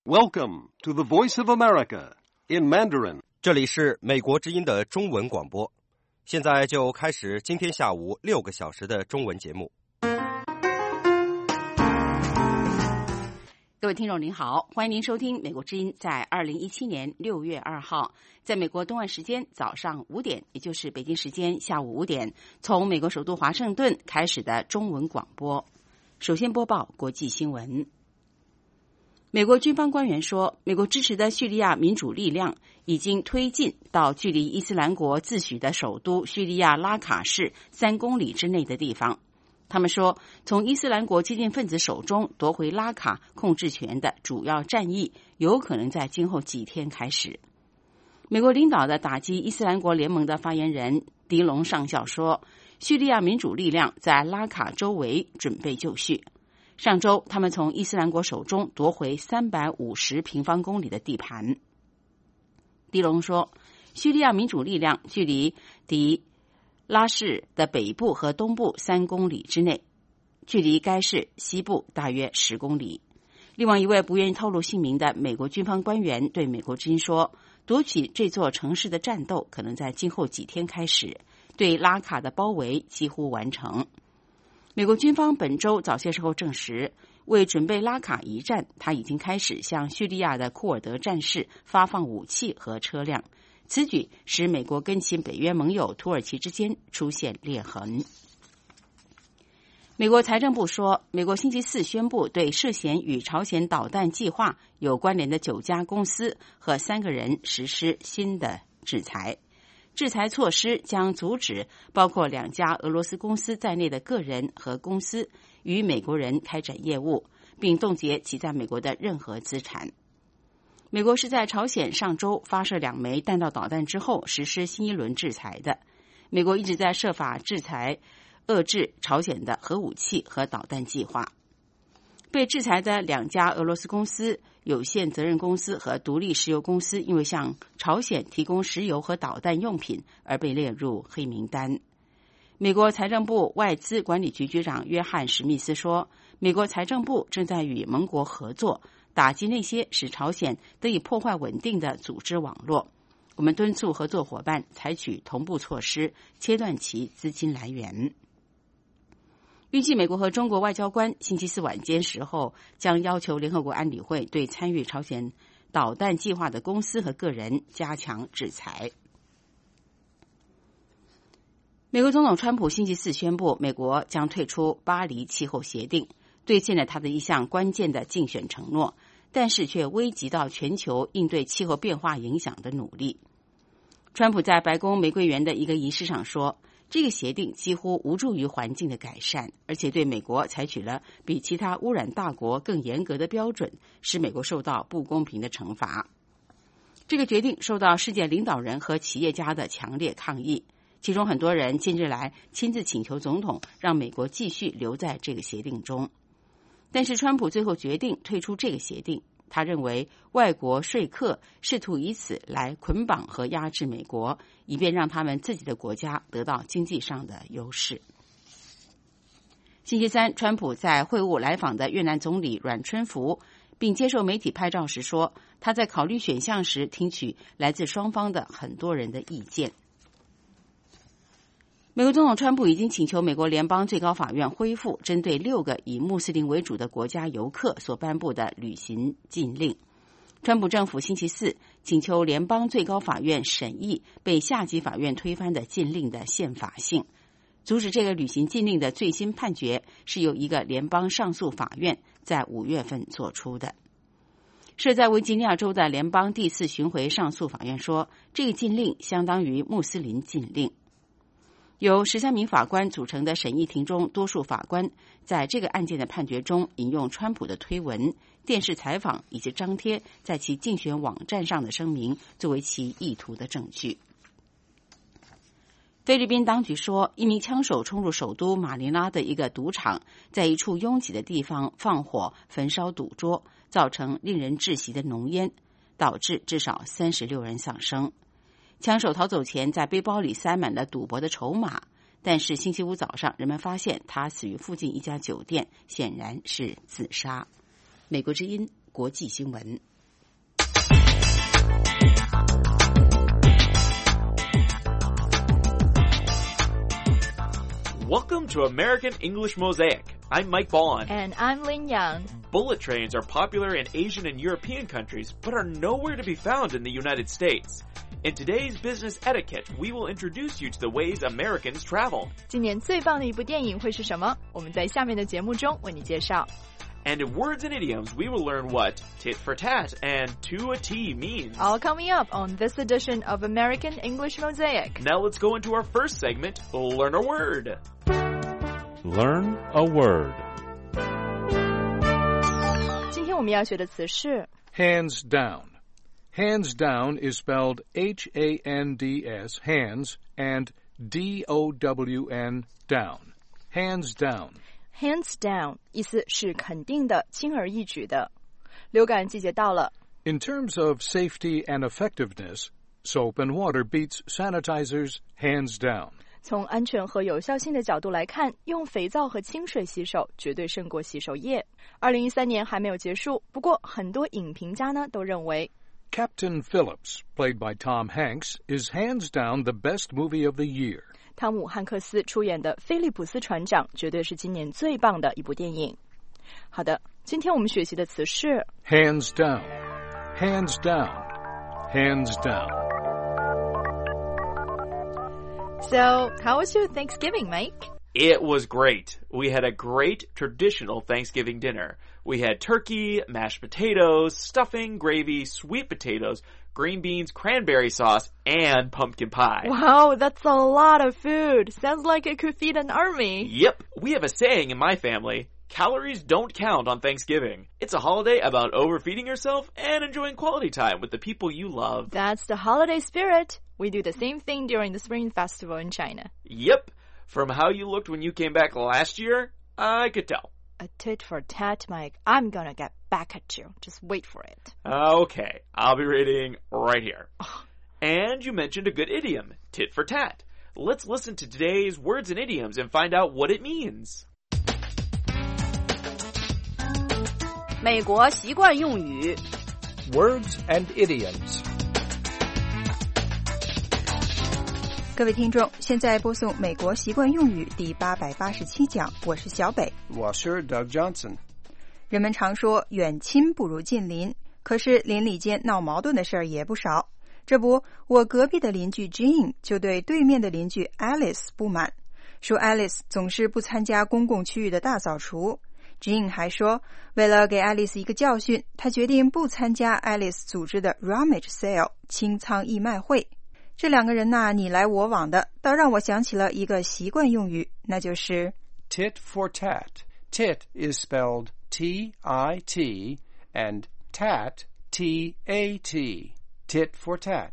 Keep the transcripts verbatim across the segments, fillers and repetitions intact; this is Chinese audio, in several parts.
Welcome to the Voice of America in Mandarin. 这里是美国之音的中文广播，现在就开始今天下午六个小时的中文节目。 各位听众您好，欢迎您收听美国之音在二零一七年六月二号在美国东岸时间早上五点，也就是北京时间下午五点，从美国首都华盛顿开始的中文广播。首先播报国际新闻。美国军方官员说，美国支持的叙利亚民主力量已经推进到距离伊斯兰国自诩的首都叙利亚拉卡市三公里之内的地方。他们说，从伊斯兰国激进分子手中夺回拉卡控制权的主要战役有可能在今后几天开始。美国领导的打击伊斯兰国联盟的发言人迪龙上校说，叙利亚民主力量在拉卡周围准备就绪。上周他们从伊斯兰国手中夺回三百五十平方公里的地盘。迪龙说，叙利亚民主力量距离迪拉市的北部和东部三公里之内，距离该市西部大约十公里。另外一位不愿意透露姓名的美国军方官员对美国之音说，夺取这座城市的战斗可能在今后几天开始，对拉卡的包围几乎完成。美国军方本周早些时候证实，为准备拉卡一战，他已经开始向叙利亚的库尔德战士发放武器和车辆。此举使美国跟其北约盟友土耳其之间出现裂痕。美国财政部说，美国星期四宣布对涉嫌与朝鲜导弹计划有关联的九家公司和三个人实施新的制裁。制裁措施将阻止包括两家俄罗斯公司在内的个人和公司与美国人开展业务，并冻结其在美国的任何资产。美国是在朝鲜上周发射两枚弹道导弹之后实施新一轮制裁的。美国一直在设法制裁遏制朝鲜的核武器和导弹计划。被制裁的两家俄罗斯公司有限责任公司和独立石油公司因为向朝鲜提供石油和导弹用品而被列入黑名单。美国财政部外资管理局局长约翰史密斯说，美国财政部正在与盟国合作，打击那些使朝鲜得以破坏稳定的组织网络。我们敦促合作伙伴采取同步措施，切断其资金来源。预计美国和中国外交官星期四晚间时候将要求联合国安理会对参与朝鲜导弹计划的公司和个人加强制裁。美国总统川普星期四宣布，美国将退出巴黎气候协定，兑现了他的一项关键的竞选承诺，但是却危及到全球应对气候变化影响的努力。川普在白宫玫瑰园的一个仪式上说，这个协定几乎无助于环境的改善，而且对美国采取了比其他污染大国更严格的标准，使美国受到不公平的惩罚。这个决定受到世界领导人和企业家的强烈抗议，其中很多人近日来亲自请求总统让美国继续留在这个协定中。但是川普最后决定退出这个协定，他认为外国说客试图以此来捆绑和压制美国，以便让他们自己的国家得到经济上的优势。星期三，川普在会晤来访的越南总理阮春福，并接受媒体拍照时说，他在考虑选项时听取来自双方的很多人的意见。美国总统川普已经请求美国联邦最高法院恢复针对六个以穆斯林为主的国家游客所颁布的旅行禁令。川普政府星期四请求联邦最高法院审议被下级法院推翻的禁令的宪法性。阻止这个旅行禁令的最新判决是由一个联邦上诉法院在五月份做出的。设在维吉尼亚州的联邦第四巡回上诉法院说，这个禁令相当于穆斯林禁令。由十三名法官组成的审议庭中，多数法官在这个案件的判决中引用川普的推文、电视采访以及张贴在其竞选网站上的声明作为其意图的证据。菲律宾当局说，一名枪手冲入首都马尼拉的一个赌场，在一处拥挤的地方放火焚烧赌桌，造成令人窒息的浓烟，导致至少三十六人丧生。枪手逃走前在背包里塞满了赌博的筹码，但是星期五早上人们发现他死于附近一家酒店，显然是自杀。美国之音国际新闻。 Welcome to American English Mosaic. I'm Mike Ballon. And I'm Lin Yang. Bullet trains are popular in Asian and European countries, but are nowhere to be found in the United States. In today's business etiquette, we will introduce you to the ways Americans travel. 今年最棒的一部电影会是什么？我们在下面的节目中为你介绍。 And in words and idioms, we will learn what tit for tat and to a T means. All coming up on this edition of American English Mosaic. Now let's go into our first segment, Learn a Word. Learn a word. 今天我们要学的词是 Hands down. Hands down is spelled H A N D S, hands, and D O W N, down. Hands down. hands down 意思是肯定的，轻而易举的。流感季节到了。 In terms of safety and effectiveness, soap and water beats sanitizers hands down. 从安全和有效性的角度来看，用肥皂和清水洗手绝对胜过洗手液。二零一三年还没有结束，不过很多影评家呢都认为 Captain Phillips, played by Tom Hanks, is hands down the best movie of the year. 汤姆·汉克斯出演的《菲利普斯船长》绝对是今年最棒的一部电影。好的，今天我们学习的词是 Hands down. Hands down. Hands down. So, how was your Thanksgiving, Mike? It was great. We had a great traditional Thanksgiving dinner. We had turkey, mashed potatoes, stuffing, gravy, sweet potatoes, green beans, cranberry sauce, and pumpkin pie. Wow, that's a lot of food. Sounds like it could feed an army. Yep, we have a saying in my family, calories don't count on Thanksgiving. It's a holiday about overfeeding yourself and enjoying quality time with the people you love. That's the holiday spirit. We do the same thing during the Spring Festival in China. Yep. From how you looked when you came back last year, I could tell. A tit for tat, Mike. I'm gonna get back at you. Just wait for it. Okay, I'll be reading right here. And you mentioned a good idiom, tit for tat. Let's listen to today's words and idioms and find out what it means. 美国习惯用语 Words and idioms. 各位听众，现在播送美国习惯用语第八百八十七讲，我是小北。 我是 Doug Johnson. 人们常说远亲不如近邻，可是邻里间闹矛盾的事儿也不少。这不，我隔壁的邻居 Jean 就对对面的邻居 Alice 不满，说 Alice 总是不参加公共区域的大扫除。Jean 还说，为了给 Alice 一个教训，他决定不参加 Alice 组织的 Rummage Sale 清仓义卖会。这两个人呐，你来我往的，倒让我想起了一个习惯用语，那就是 Tit for tat. Tit is spelled T I T and tat T A T. Tit for tat.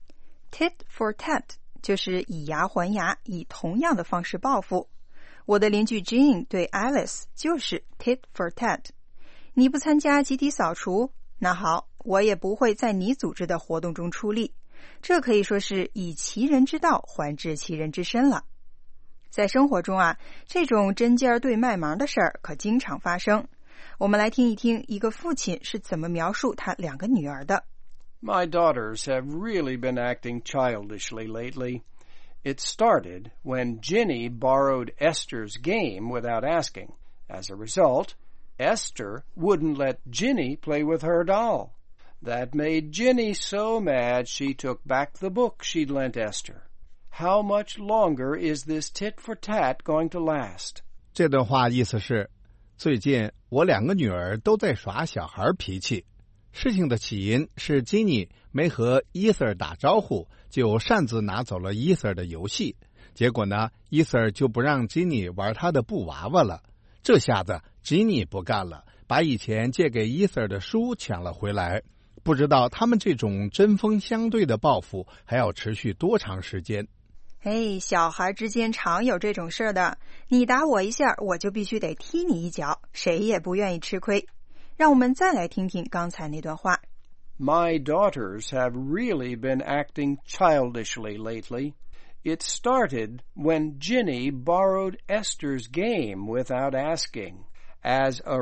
Tit for tat 就是以牙还牙，以同样的方式报复。我的邻居 Jean 对 Alice 就是 tit for tat。你不参加集体扫除，那好，我也不会在你组织的活动中出力。这可以说是以其人之道还治其人之身了。在生活中啊，这种针尖对麦芒的事儿可经常发生。我们来听一听一个父亲是怎么描述他两个女儿的。 My daughters have really been acting childishly lately. It started when Ginny borrowed Esther's game without asking. As a result, Esther wouldn't let Ginny play with her doll.That made Ginny so mad she took back the book she'd lent Esther. How much longer is this tit for tat going to last? 这段话意思是，最近我两个女儿都在耍小孩脾气。事情的起因是金妮没和伊瑟尔打招呼，就擅自拿走了伊瑟尔的游戏。结果呢，伊瑟尔就不让金妮玩他的布娃娃了。这下子金妮不干了，把以前借给伊瑟尔的书抢了回来。不知道他们这种针锋相对的报复还要持续多长时间。 哎，小孩之间常有这种事的，你打我一下，我就必须得踢你一脚，谁也不愿意吃亏。让我们再来听听刚才那段话。 My daughters have really been acting childishly lately. It started when Ginny borrowed Esther's game without asking. As a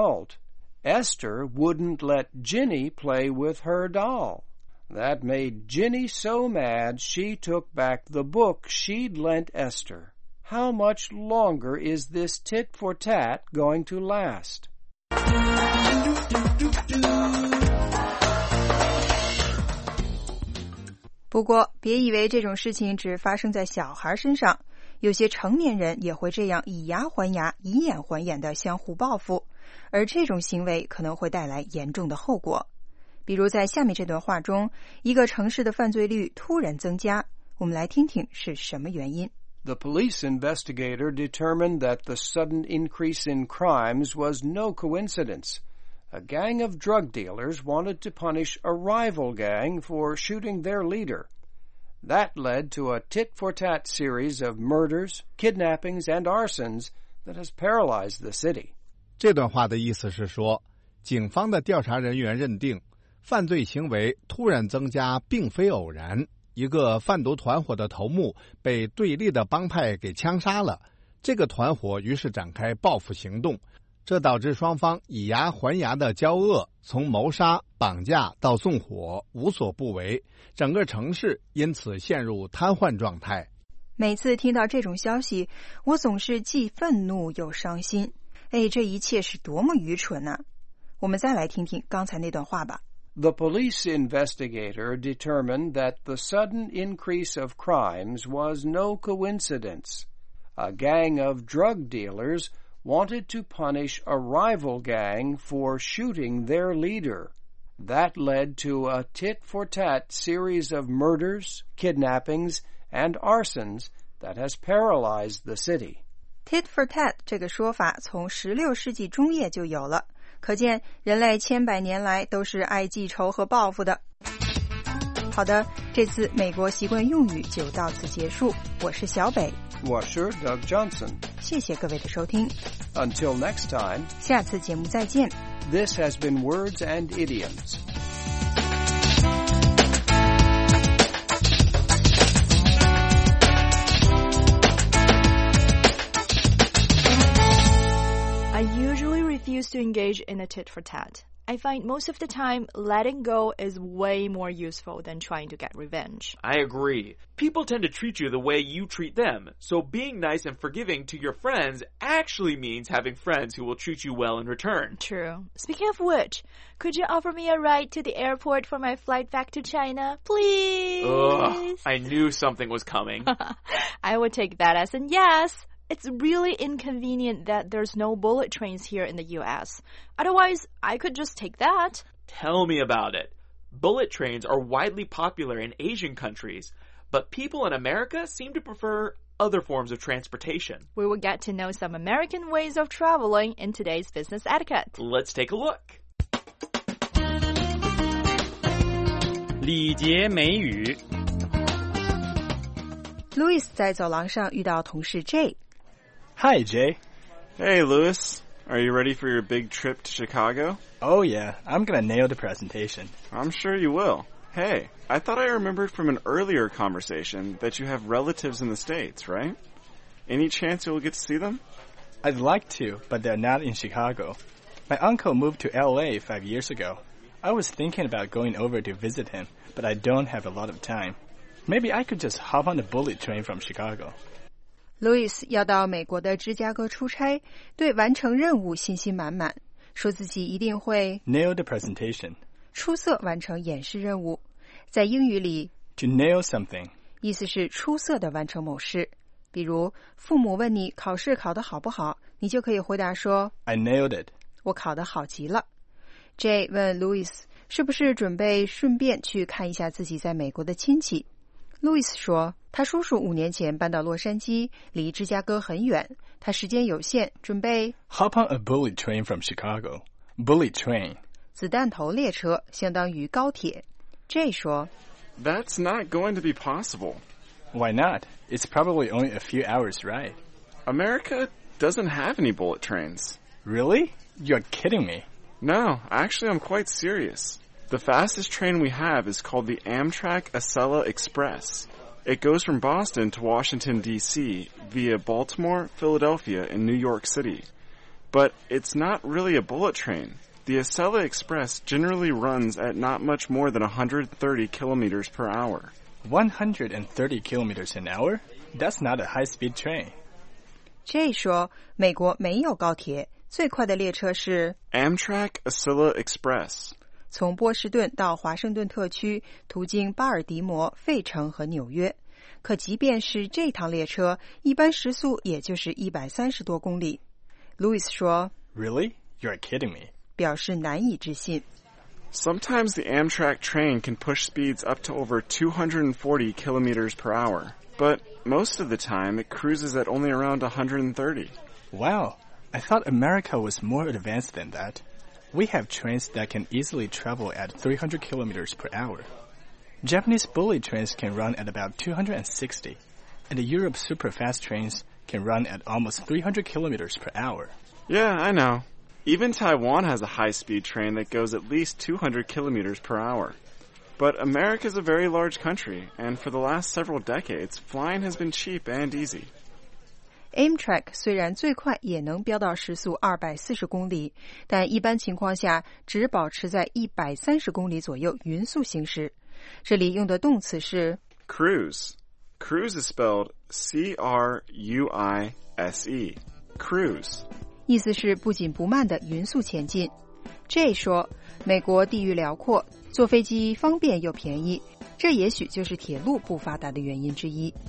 result,Esther wouldn't let Ginny play with her doll. That made Ginny so mad she took back the book she'd lent Esther. how much longer is this tit-for-tat going to last? 不过，别以为这种事情只发生在小孩身上，有些成年人也会这样以牙还牙、以眼还眼的相互报复，而这种行为可能会带来严重的后果。比如在下面这段话中，一个城市的犯罪率突然增加，我们来听听是什么原因。 The police investigator determined that the sudden increase in crimes was no coincidence. A gang of drug dealers wanted to punish a rival gang for shooting their leader. That led to a tit-for-tat series of murders, kidnappings, and arsons that has paralyzed the city. 这段话的意思是说，警方的调查人员认定，犯罪行为突然增加并非偶然。一个贩毒团伙的头目被对立的帮派给枪杀了，这个团伙于是展开报复行动，这导致双方以牙还牙的交恶，从谋杀、绑架到纵火，无所不为，整个城市因此陷入瘫痪状态。 每次听到这种消息，我总是既愤怒又伤心。哎，这一切是多么愚蠢啊！我们再来听听刚才那段话吧。 The police investigator determined that the sudden increase of crimes was no coincidence. A gang of drug dealers wanted to punish a rival gang for shooting their leader. That led to a tit-for-tat series of murders, kidnappings, and arsons that has paralyzed the city. Tit-for-tat 这个说法从十六世纪中叶就有了。可见人类千百年来都是爱记仇和报复的。好的，这次美国习惯用语就到此结束。我是小北， 我是 Doug Johnson。 谢谢各位的收听。 Until next time， 下次节目再见。 This has been Words and Idioms. I usually refuse to engage in a tit-for-tat. I find most of the time letting go is way more useful than trying to get revenge. I agree. People tend to treat you the way you treat them, so being nice and forgiving to your friends actually means having friends who will treat you well in return. True. Speaking of which, could you offer me a ride to the airport for my flight back to China, please? Ugh, I knew something was coming. I would take that as a yes. It's really inconvenient that there's no bullet trains here in the U S. Otherwise, I could just take that. Tell me about it. Bullet trains are widely popular in Asian countries, but people in America seem to prefer other forms of transportation. We will get to know some American ways of traveling in today's business etiquette. Let's take a look. 礼节美语 Louis 在走廊上遇到同事 Jay。Hi, Jay. Hey, Louis. Are you ready for your big trip to Chicago? Oh, yeah. I'm gonna nail the presentation. I'm sure you will. Hey, I thought I remembered from an earlier conversation that you have relatives in the States, right? Any chance you'll get to see them? I'd like to, but they're not in Chicago. My uncle moved to L A five years ago. I was thinking about going over to visit him, but I don't have a lot of time. Maybe I could just hop on the bullet train from Chicago.Louis 要到美国的芝加哥出差，对完成任务信心满满，说自己一定会 nail the presentation， 出色完成演示任务。在英语里 to nail something 意思是出色的完成某事。比如父母问你考试考得好不好，你就可以回答说 I nailed it， 我考得好极了。Jay 问 Louis 是不是准备顺便去看一下自己在美国的亲戚。路易斯说，他叔叔五年前搬到洛杉矶，离芝加哥很远，他时间有限，准备 Hop on a bullet train from Chicago. Bullet train. 子弹头列车相当于高铁。Jay 说 That's not going to be possible. Why not? It's probably only a few hours ride. America doesn't have any bullet trains. Really? You're kidding me. No, actually I'm quite serious.The fastest train we have is called the Amtrak Acela Express. It goes from Boston to Washington, D C via Baltimore, Philadelphia, and New York City. But it's not really a bullet train. The Acela Express generally runs at not much more than one hundred thirty kilometers per hour. one hundred thirty kilometers an hour? That's not a high-speed train. J 说美国没有高铁，最快的列车是 Amtrak Acela Express， 从波士顿到华盛顿特区，途经巴尔的摩、费城和纽约。可即便是这趟列车，一般时速也就是一百三十多公里。Louis 说 Really? You're kidding me. 表示难以置信。 Sometimes the Amtrak train can push speeds up to over two hundred forty kilometers per hour, but most of the time it cruises at only around one hundred thirty. Wow, I thought America was more advanced than that. We have trains that can easily travel at three hundred kilometers per hour. Japanese bullet trains can run at about two hundred sixty, and the Europe superfast trains can run at almost three hundred kilometers per hour. Yeah, I know. Even Taiwan has a high-speed train that goes at least two hundred kilometers per hour. But America's a very large country, and for the last several decades, flying has been cheap and easy. Amtrak 虽然最快也能飙到时速二百四十公里，但一般情况下只保持在一百三十公里左右匀速行驶。这里用的动词是 Cruise. Cruise is spelled C R U I S E. Cruise. 意思是不紧不慢的匀速前进。J 说美国地域辽阔，坐飞机方便又便宜，这也许就是铁路不发达的原因之一。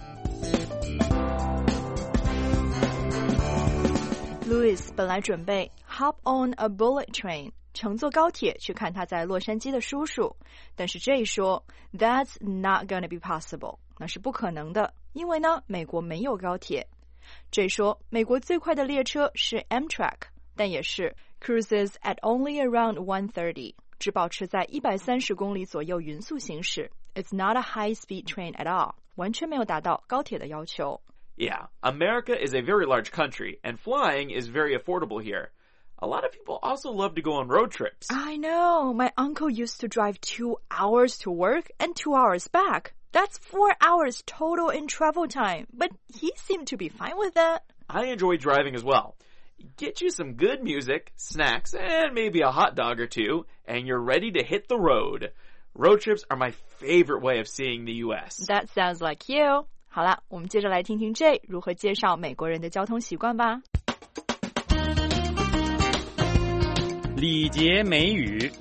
Louis 本来准备 hop on a bullet train 乘坐高铁去看他在洛杉矶的叔叔，但是 J 说 That's not gonna be possible， 那是不可能的，因为呢美国没有高铁。J 说美国最快的列车是 Amtrak， 但也是 cruises at only around one thirty， 只保持在一百三十公里左右匀速行驶。It's not a high-speed train at all， 完全没有达到高铁的要求。 Yeah, America is a very large country, and flying is very affordable here. A lot of people also love to go on road trips. I know. My uncle used to drive two hours to work and two hours back. That's four hours total in travel time, but he seemed to be fine with that. I enjoy driving as well. Get you some good music, snacks, and maybe a hot dog or two, and you're ready to hit the road. Road trips are my favorite way of seeing the U S. That sounds like you. 好了，我们接着来听听 J 如何介绍美国人的交通习惯吧。 礼节美语。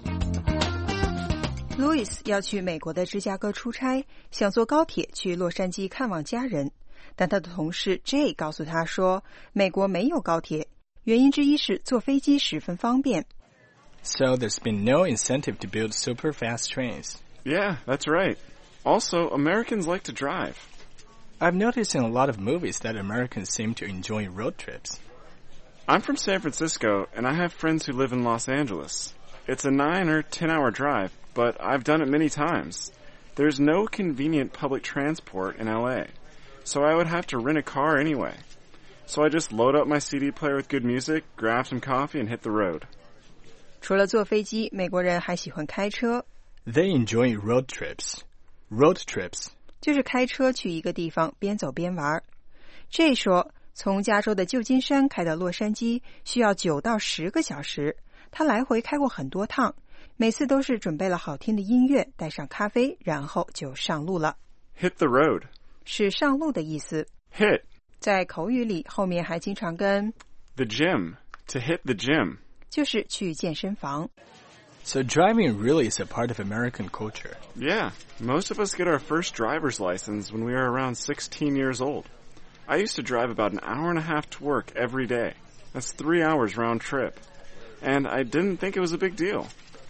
Louis 要去美国的芝加哥出差，想坐高铁去洛杉矶看望家人，但他的同事 J 告诉他说，美国没有高铁，原因之一是坐飞机十分方便。 So there's been no incentive to build super fast trains. Yeah, that's right. Also, Americans like to drive. I've noticed in a lot of movies that Americans seem to enjoy road trips. I'm from San Francisco, and I have friends who live in Los Angeles. It's a nine or ten hour drive, but I've done it many times. There's no convenient public transport in L A, so I would have to rent a car anyway. So I just load up my C D player with good music, grab some coffee, and hit the road. 除了坐飞机，美国人还喜欢开车。 They enjoy road trips. Road trips. 就是开车去一个地方边走边玩。J 说从加州的旧金山开到洛杉矶需要九到十个小时，他来回开过很多趟，每次都是准备了好听的音乐，带上咖啡，然后就上路了。 Hit the road. 是上路的意思。 Hit. 在口语里后面还经常跟 The gym. To hit the gym. 就是去健身房。 So driving really is a part of American culture. Yeah, most of us get our first driver's license when we are around sixteen years old. I used to drive about an hour and a half to work every day. That's three hours round trip. And I didn't think it was a big deal.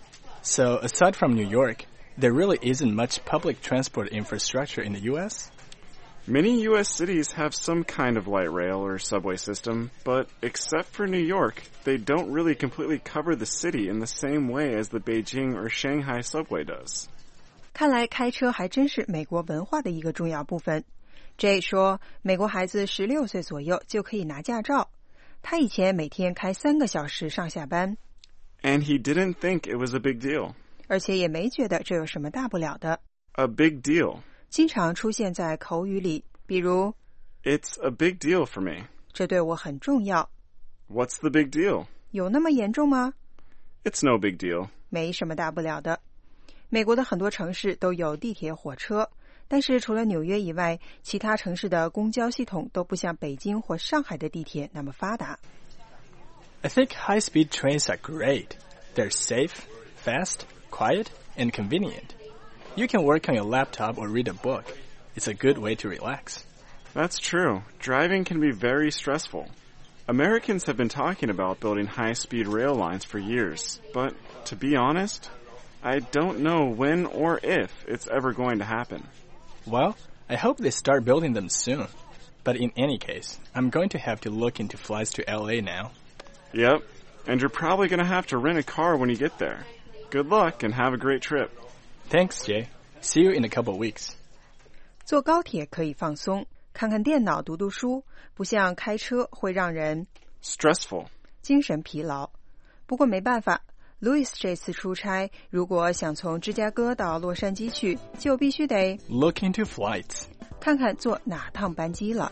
So aside from New York, there really isn't much public transport infrastructure in the U S? Many U S cities have some kind of light rail or subway system, but except for New York, they don't really completely cover the city in the same way as the Beijing or Shanghai subway does. 看来开车还真是美国文化的一个重要部分。J 说，美国孩子十六岁左右就可以拿驾照。他以前每天开三个小时上下班。 And he didn't think it was a big deal. 而且也没觉得这有什么大不了的。 A big deal. 经常出现在口语里，比如 It's a big deal for me. 这对我很重要。 What's the big deal? 有那么严重吗？ It's no big deal. 没什么大不了的。美国的很多城市都有地铁、火车， 但是除了纽约以外，其他城市的公交系统都不像北京或上海的地铁那么发达。 I think high-speed trains are great. They're safe, fast, quiet, and convenient. You can work on your laptop or read a book. It's a good way to relax. That's true. Driving can be very stressful. Americans have been talking about building high-speed rail lines for years, but to be honest, I don't know when or if it's ever going to happen. Well, I hope they start building them soon. But in any case, I'm going to have to look into flights to L A now. Yep, and you're probably going to have to rent a car when you get there. Good luck and have a great trip. Thanks, Jay. See you in a couple weeks. 坐高铁可以放松，看看电脑，读读书，不像开车会让人 stressful 精神疲劳。不过没办法，Louis 这次出差，如果想从芝加哥到洛杉矶去，就必须得 look into flights， 看看坐哪趟班机了。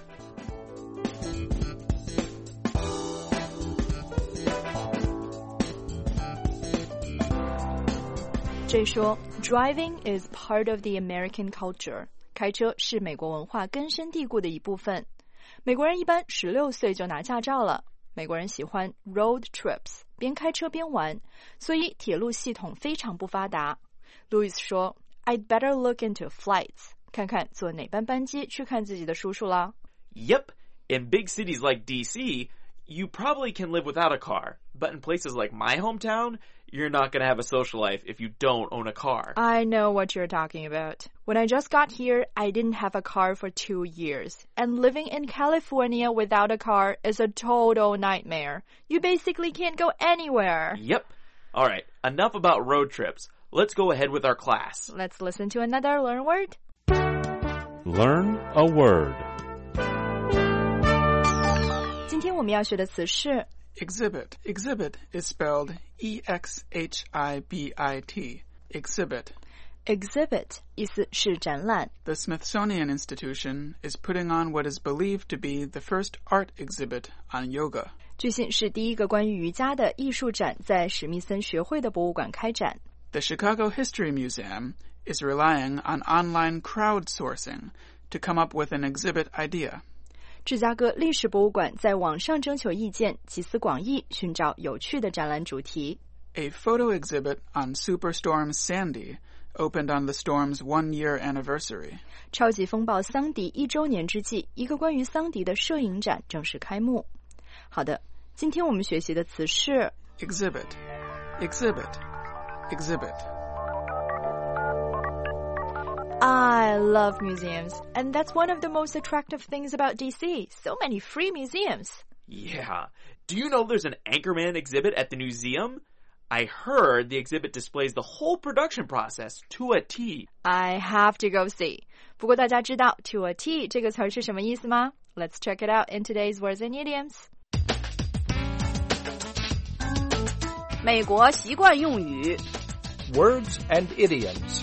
这说 Driving is part of the American culture， 开车是美国文化根深蒂固的一部分。美国人一般十六岁就拿驾照了。美国人喜欢 road trips， 边开车边玩，所以铁路系统非常不发达。Louis 说 I'd better look into flights， 看看坐哪班班机去看自己的叔叔啦。 Yep, in big cities like D C, you probably can live without a car, but in places like my hometown, you're not going to have a social life if you don't own a car. I know what you're talking about. When I just got here, I didn't have a car for two years. And living in California without a car is a total nightmare. You basically can't go anywhere. Yep. All right, enough about road trips. Let's go ahead with our class. Let's listen to another learn word. Learn a word. 今天我们要学的词是 Exhibit. Exhibit is spelled E X H I B I T. Exhibit. Exhibit 意思是展览。 The Smithsonian Institution is putting on what is believed to be the first art exhibit on yoga. 据信是第一个关于瑜伽的艺术展在史密森学会的博物馆开展。 The Chicago History Museum is relying on online crowdsourcing to come up with an exhibit idea. 芝加哥历史博物馆在网上征求意见，集思广益，寻找有趣的展览主题。 A photo exhibit on Superstorm Sandy opened on the storm's one-year anniversary. 超级风暴桑迪一周年之际，一个关于桑迪的摄影展正式开幕。好的，今天我们学习的词是 Exhibit, exhibit, exhibit. I love museums, and that's one of the most attractive things about D C. So many free museums. Yeah. Do you know there's an Anchorman exhibit at the museum? I heard the exhibit displays the whole production process to a T. I have to go see. 不过大家知道 to a T 这个词儿是什么意思吗？ Let's check it out in today's words and idioms. 美国习惯用语 Words and idioms.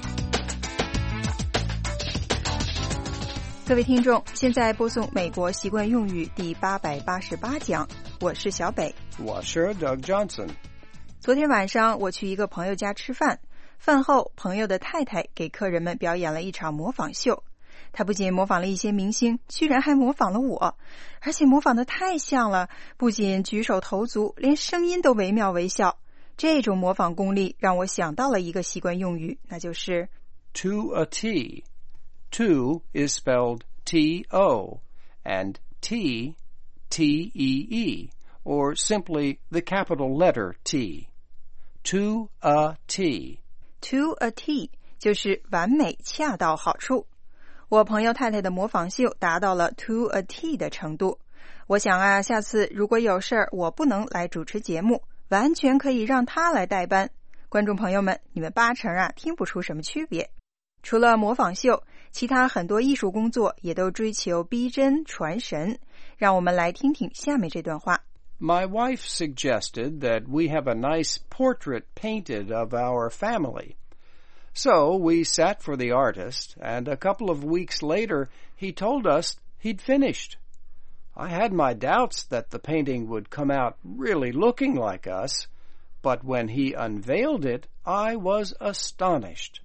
各位听众，现在播送美国习惯用语第八百八十八讲，我是小北， 我是 Doug Johnson。 昨天晚上我去一个朋友家吃饭，饭后朋友的太太给客人们表演了一场模仿秀。她不仅模仿了一些明星，居然还模仿了我，而且模仿得太像了，不仅举手投足，连声音都惟妙惟肖。这种模仿功力让我想到了一个习惯用语，那就是 to a T。To is spelled T O and T, T E E, or simply the capital letter T. To a T. To a T 就是完美恰到好处。我朋友太太的模仿秀达到了 to a T 的程度。我想啊，下次如果有事儿我不能来主持节目，完全可以让她来代班。观众朋友们，你们八成啊听不出什么区别。除了模仿秀，其他很多艺术工作也都追求逼真传神。让我们来听听下面这段话。 My wife suggested that we have a nice portrait painted of our family. So we sat for the artist, and a couple of weeks later he told us he'd finished. I had my doubts that the painting would come out really looking like us, but when he unveiled it, I was astonished.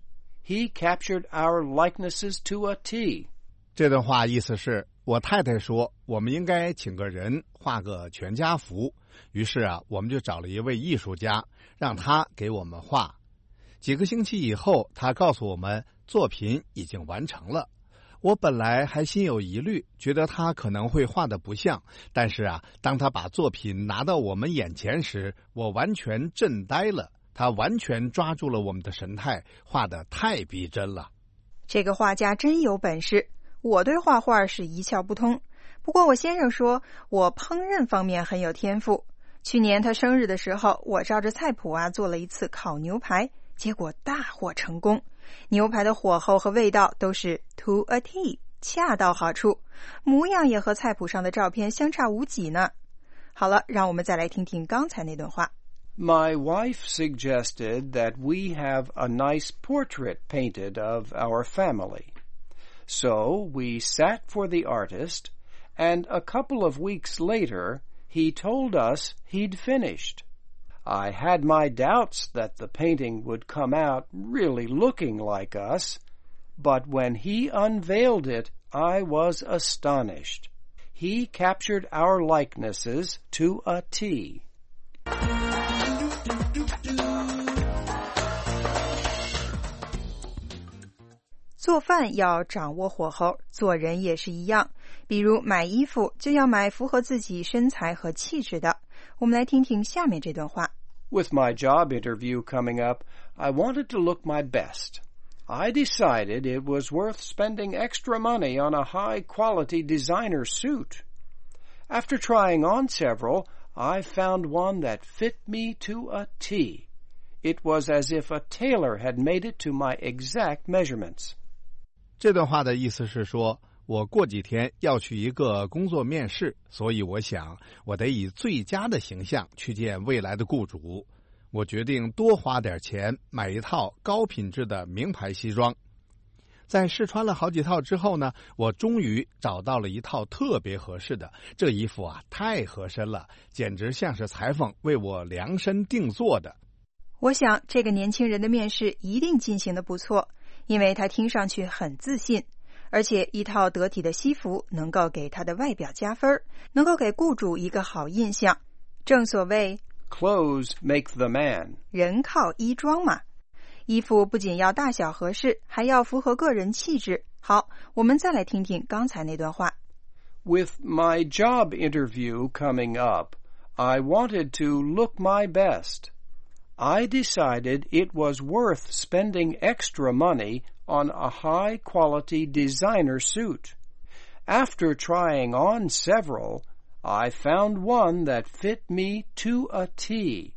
He captured our likenesses to a T. 这段话意思是我太太说我们应该请个人画个全家福，于是啊，我们就找了一位艺术家，让他给我们画。几个星期以后，他告诉我们作品已经完成了。我本来还心有疑虑，觉得他可能会画得不像，但是啊，当他把作品拿到我们眼前时，我完全震呆了。他完全抓住了我们的神态，画得太逼真了。 这个画家真有本事，我对画画是一窍不通。不过我先生说我烹饪方面很有天赋。去年他生日的时候，我照着菜谱啊做了一次烤牛排，结果大获成功。牛排的火候和味道都是 to a T， 恰到好处，模样也和菜谱上的照片相差无几呢。好了，让我们再来听听刚才那段话。 My wife suggested that we have a nice portrait painted of our family. So we sat for the artist, and a couple of weeks later, he told us he'd finished. I had my doubts that the painting would come out really looking like us, but when he unveiled it, I was astonished. He captured our likenesses to a T. 做饭要掌握火候，做人也是一样。比如买衣服就要买符合自己身材和气质的。我们来听听下面这段话。 With my job interview coming up, I wanted to look my best. I decided it was worth spending extra money on a high-quality designer suit. After trying on several, I found one that fit me to a T. It was as if a tailor had made it to my exact measurements. 这段话的意思是说，我过几天要去一个工作面试，所以我想我得以最佳的形象去见未来的雇主。我决定多花点钱买一套高品质的名牌西装。在试穿了好几套之后呢，我终于找到了一套特别合适的。这衣服啊，太合身了，简直像是裁缝为我量身定做的。 我想这个年轻人的面试一定进行得不错，因为他听上去很自信，而且一套得体的西服能够给他的外表加分，能够给雇主一个好印象。正所谓 Clothes make the man. 人靠衣装嘛。衣服不仅要大小合适，还要符合个人气质。好，我们再来听听刚才那段话。 With my job interview coming up, I wanted to look my best. I decided it was worth spending extra money on a high-quality designer suit. After trying on several, I found one that fit me to a T.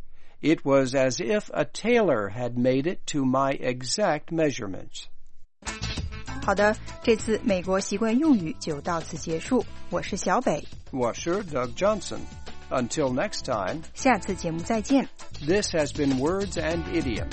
It was as if a tailor had made it to my exact measurements. 好的，这次美国习惯用语就到此结束。我是小北， 我是 Doug Johnson。Until next time, 下次节目再见。 This has been Words and Idioms.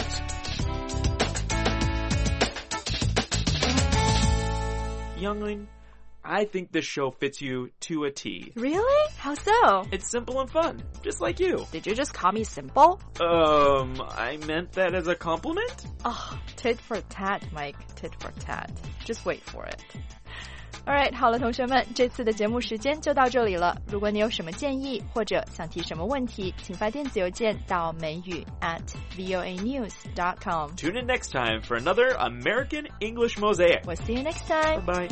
Youngling, I think this show fits you to a T. Really? How so? It's simple and fun, just like you. Did you just call me simple? Um, I meant that as a compliment? Oh, tit for tat, Mike. Tit for tat. Just wait for it. Alright, 好了，同学们，这次的节目时间就到这里了。如果你有什么建议或者想提什么问题，请发电子邮件到美语 at voa news dot com. Tune in next time for another American English Mosaic. We'll see you next time. Bye-bye.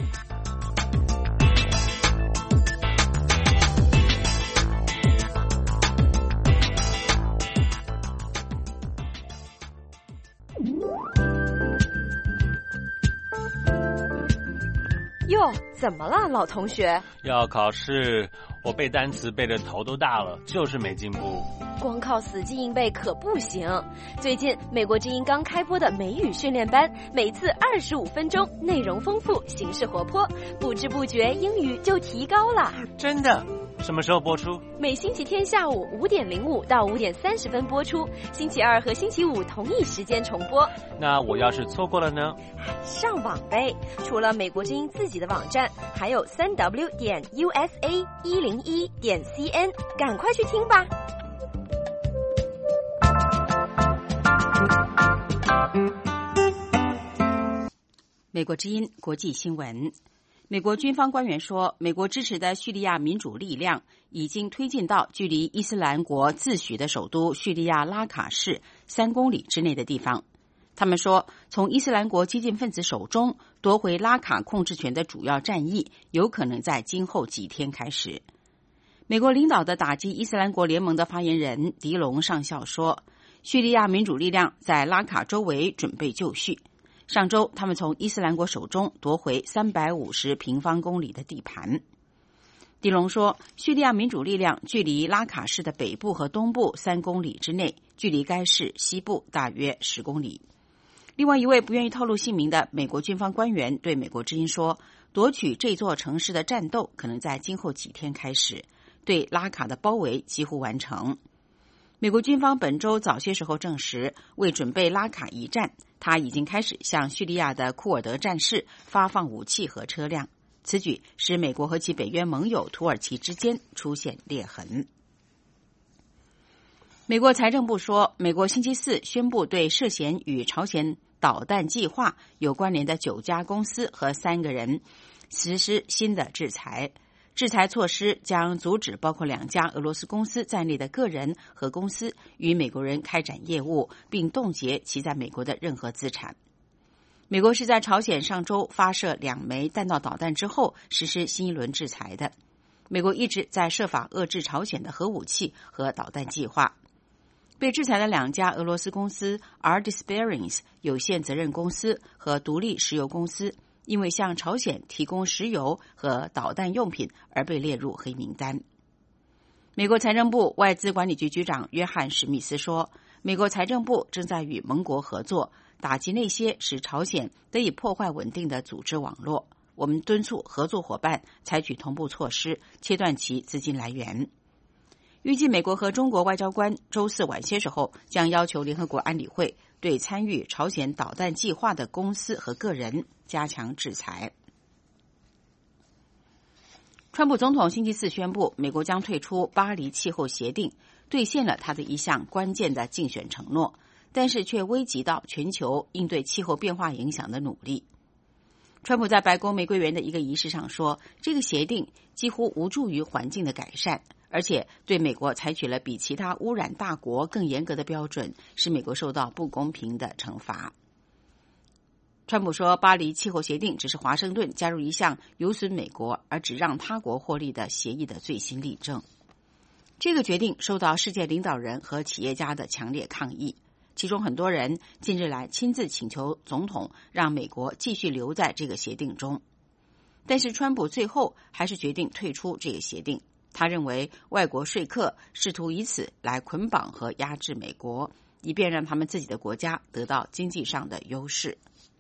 Yo, 哟，怎么了，老同学？ 要考试，我背单词背得头都大了，就是没进步。 光靠死记硬背可不行。最近美国之音刚开播的美语训练班，每次二十五分钟，内容丰富，形式活泼，不知不觉英语就提高了。 真的？什么时候播出？ 每星期天下午五点零五到五点三十分播出，星期二和星期五同一时间重播。 那我要是错过了呢？ 上网呗！除了美国之音自己的网站，还有三 w 点 u s a 一零一点 c n， 赶快去听吧。 美国之音国际新闻。美国军方官员说，美国支持的叙利亚民主力量已经推进到距离伊斯兰国自诩的首都叙利亚拉卡市三公里之内的地方。他们说，从伊斯兰国激进分子手中夺回拉卡控制权的主要战役有可能在今后几天开始。美国领导的打击伊斯兰国联盟的发言人迪龙上校说，叙利亚民主力量在拉卡周围准备就绪。上周，他们从伊斯兰国手中夺回三百五十平方公里的地盘。迪龙说，叙利亚民主力量距离拉卡市的北部和东部三公里之内，距离该市西部大约十公里。另外一位不愿意透露姓名的美国军方官员对美国之音说，夺取这座城市的战斗可能在今后几天开始，对拉卡的包围几乎完成。美国军方本周早些时候证实，为准备拉卡一战，他已经开始向叙利亚的库尔德战士发放武器和车辆。此举使美国和其北约盟友土耳其之间出现裂痕。美国财政部说，美国星期四宣布对涉嫌与朝鲜导弹计划有关联的九家公司和三个人实施新的制裁。制裁措施将阻止包括两家俄罗斯公司在内的个人和公司与美国人开展业务，并冻结其在美国的任何资产。美国是在朝鲜上周发射两枚弹道导弹之后实施新一轮制裁的。美国一直在设法遏制朝鲜的核武器和导弹计划。被制裁的两家俄罗斯公司 R. Disperings 有限责任公司和独立石油公司因为向朝鲜提供石油和导弹用品而被列入黑名单。美国财政部外资管理局局长约翰·史密斯说，美国财政部正在与盟国合作，打击那些使朝鲜得以破坏稳定的组织网络。我们敦促合作伙伴采取同步措施，切断其资金来源。预计美国和中国外交官周四晚些时候将要求联合国安理会对参与朝鲜导弹计划的公司和个人加强制裁。川普总统星期四宣布，美国将退出巴黎气候协定，兑现了他的一项关键的竞选承诺，但是却危及到全球应对气候变化影响的努力。川普在白宫玫瑰园的一个仪式上说，这个协定几乎无助于环境的改善，而且对美国采取了比其他污染大国更严格的标准，使美国受到不公平的惩罚。川普说，巴黎气候协定只是华盛顿加入一项有损美国而只让他国获利的协议的最新例证。这个决定受到世界领导人和企业家的强烈抗议，其中很多人近日来亲自请求总统让美国继续留在这个协定中。但是川普最后还是决定退出这个协定。他认为外国说客试图以此来捆绑和压制美国，以便让他们自己的国家得到经济上的优势。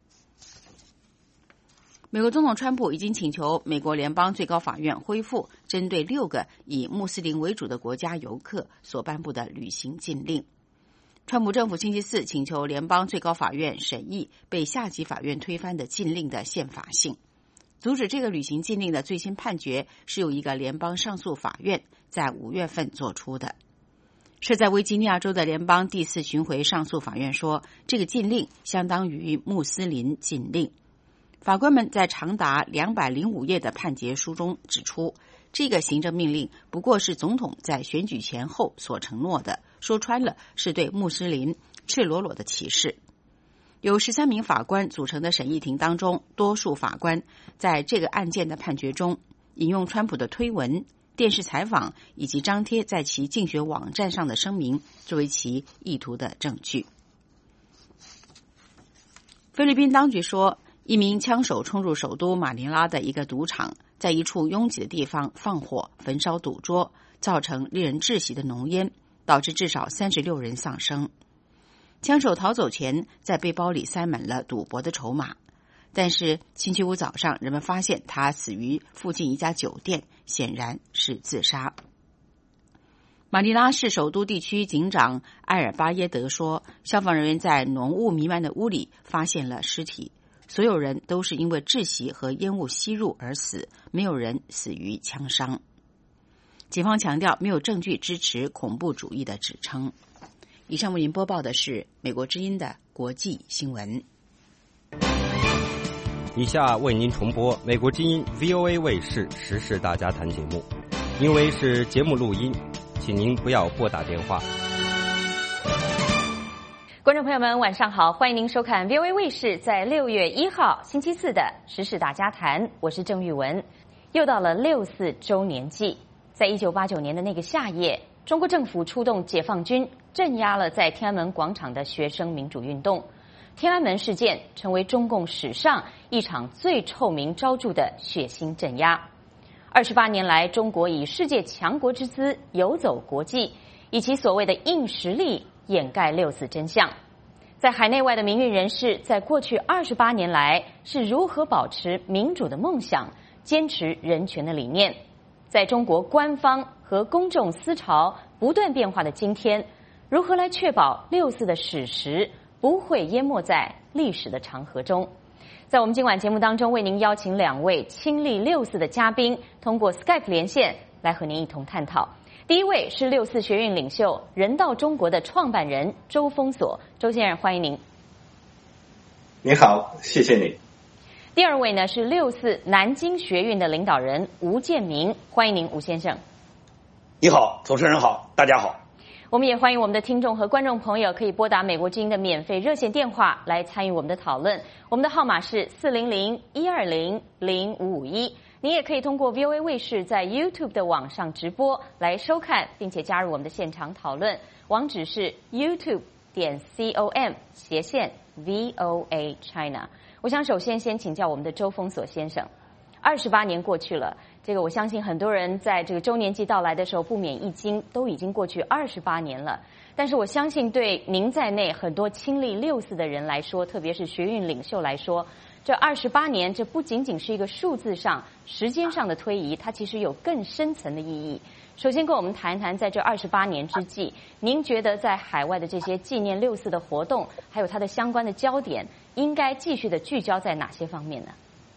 美国总统川普已经请求美国联邦最高法院恢复针对六个以穆斯林为主的国家游客所颁布的旅行禁令。川普政府星期四请求联邦最高法院审议被下级法院推翻的禁令的宪法性。阻止这个旅行禁令的最新判决是由一个联邦上诉法院在五月份做出的。设在维吉尼亚州的联邦第四巡回上诉法院说，这个禁令相当于穆斯林禁令。法官们在长达两百零五页的判决书中指出，这个行政命令不过是总统在选举前后所承诺的，说穿了是对穆斯林赤裸裸的歧视。由十三名法官组成的审议庭当中，多数法官在这个案件的判决中引用川普的推文、电视采访以及张贴在其竞选网站上的声明作为其意图的证据。菲律宾当局说，一名枪手冲入首都马尼拉的一个赌场，在一处拥挤的地方放火焚烧赌桌，造成令人窒息的浓烟，导致至少三十六人丧生。枪手逃走前在背包里塞满了赌博的筹码，但是星期五早上人们发现他死于附近一家酒店，显然是自杀。马尼拉市首都地区警长埃尔巴耶德说，消防人员在浓雾弥漫的屋里发现了尸体，所有人都是因为窒息和烟雾吸入而死，没有人死于枪伤。警方强调没有证据支持恐怖主义的指称。以上为您播报的是美国之音的国际新闻。 以下为您重播美国之音 V O A 卫视时事大家谈节目，因为是节目录音，请您不要拨打电话。 观众朋友们，晚上好，欢迎您收看 V O A 卫视在六月一号星期四的时事大家谈，我是郑玉文。又到了六四周年祭，在一九八九年的那个夏夜，中国政府出动解放军镇压了在天安门广场的学生民主运动。天安门事件成为中共史上一场最臭名昭著的血腥镇压。二十八年来，中国以世界强国之姿游走国际，以其所谓的硬实力掩盖六四真相。在海内外的民运人士，在过去二十八年来是如何保持民主的梦想，坚持人权的理念？在中国官方和公众思潮不断变化的今天，如何来确保六四的史实不会淹没在历史的长河中？在我们今晚节目当中，为您邀请两位亲历六四的嘉宾，通过 Skype 连线来和您一同探讨。第一位是六四学运领袖、人道中国的创办人周峰锁，周先生，欢迎您。 你好，谢谢你。 第二位呢是六四南京学运的领导人吴建民，欢迎您，吴先生。 你好，主持人好，大家好。 我们也欢迎我们的听众和观众朋友可以拨打美国之音的免费热线电话来参与我们的讨论，我们的号码是四零零一二零零五五一。您也可以通过 V O A 卫视在 YouTube 的网上直播来收看，并且加入我们的现场讨论，网址是 YouTube 点 com 斜线 V O A China。我想首先先请教我们的周峰锁先生，二十八年过去了，这个我相信很多人在这个周年祭到来的时候不免一惊，都已经过去二十八年了。但是我相信对您在内很多亲历六四的人来说，特别是学运领袖来说，这二十八年这不仅仅是一个数字上、时间上的推移，它其实有更深层的意义。首先跟我们谈一谈，在这二十八年之际，您觉得在海外的这些纪念六四的活动，还有它的相关的焦点，应该继续的聚焦在哪些方面呢？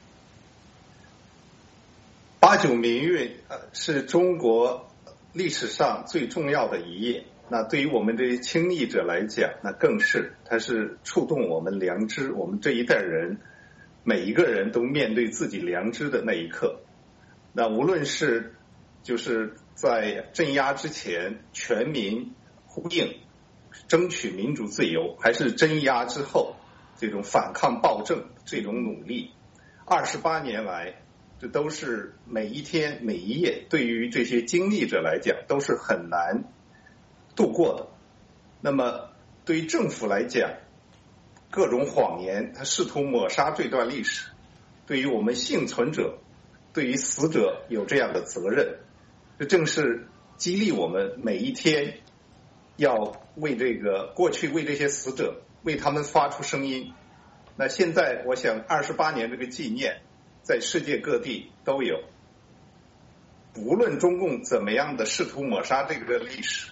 八九民运呃是中国历史上最重要的一页。那对于我们这些亲历者来讲，那更是，它是触动我们良知，我们这一代人每一个人都面对自己良知的那一刻。那无论是就是在镇压之前全民呼应争取民主自由，还是镇压之后这种反抗暴政这种努力，二十八年来这都是每一天每一夜对于这些经历者来讲都是很难度过的。那么对于政府来讲，各种谎言它试图抹杀这段历史，对于我们幸存者，对于死者有这样的责任。这正是激励我们每一天要为这个过去为这些死者为他们发出声音。那现在我想二十八年这个纪念在世界各地都有，无论中共怎么样的试图抹杀这个历史，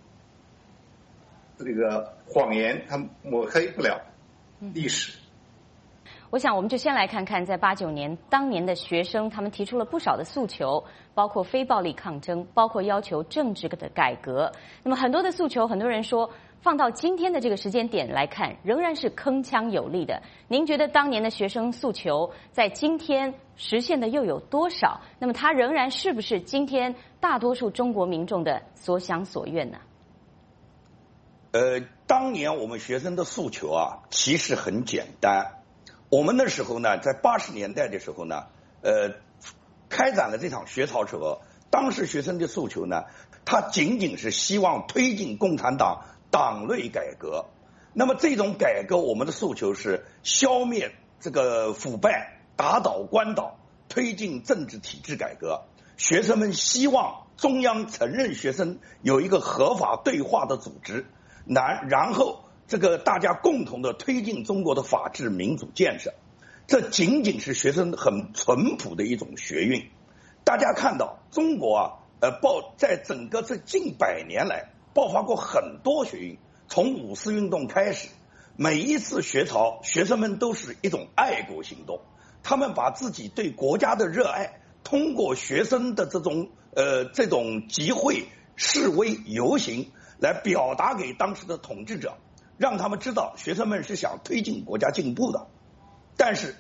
这个谎言它抹黑不了历史。 我想我们就先来看看在八九年当年的学生，他们提出了不少的诉求，包括非暴力抗争，包括要求政治的改革。那么很多的诉求，很多人说放到今天的这个时间点来看，仍然是铿锵有力的。您觉得当年的学生诉求在今天实现的又有多少？那么它仍然是不是今天大多数中国民众的所想所愿呢？ 呃，当年我们学生的诉求啊，其实很简单。我们那时候呢，在八十年代的时候呢，呃，开展了这场学潮者。当时学生的诉求呢，他仅仅是希望推进共产党党内改革。那么这种改革，我们的诉求是消灭这个腐败，打倒官倒，推进政治体制改革。学生们希望中央承认学生有一个合法对话的组织，然然后这个大家共同的推进中国的法治民主建设。这仅仅是学生很淳朴的一种学运。大家看到中国啊，呃，爆在整个这近百年来爆发过很多学运，从五四运动开始，每一次学潮，学生们都是一种爱国行动，他们把自己对国家的热爱通过学生的这种呃这种集会、示威、游行来表达给当时的统治者，让他们知道学生们是想推进国家进步的。但是